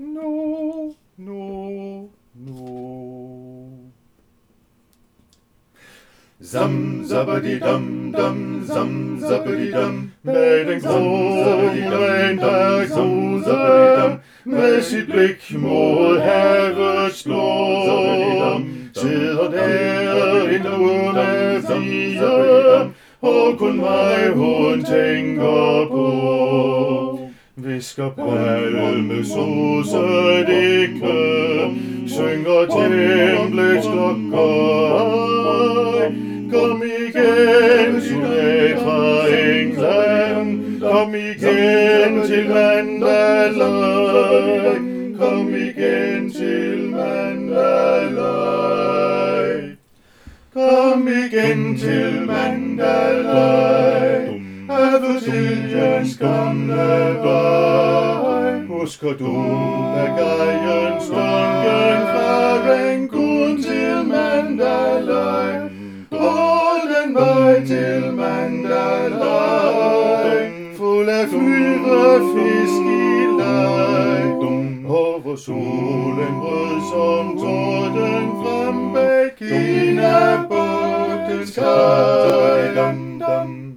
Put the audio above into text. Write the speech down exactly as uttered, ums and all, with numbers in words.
no, no, no. Zam zappity dum dum, zam zappity dum, med den gråden der så zappity dum, med sit blik mod havets blå, sidder der en under fire, og kun mig hun tænker på. Visker palmesose dikke, synger templets klokker. Kom igen, Sumatra England, kom igen til Mandalay, kom igen til Mandalay, kom igen til Mandalay, Adventiliens gamle vej. Husker du Magajen stunden fra Rangoon til Mandalay, og den vej til Mandalay, fuld af fyr og fisk i leg, og hvor solen brød som torden frem bag Kina-bugtens kaj.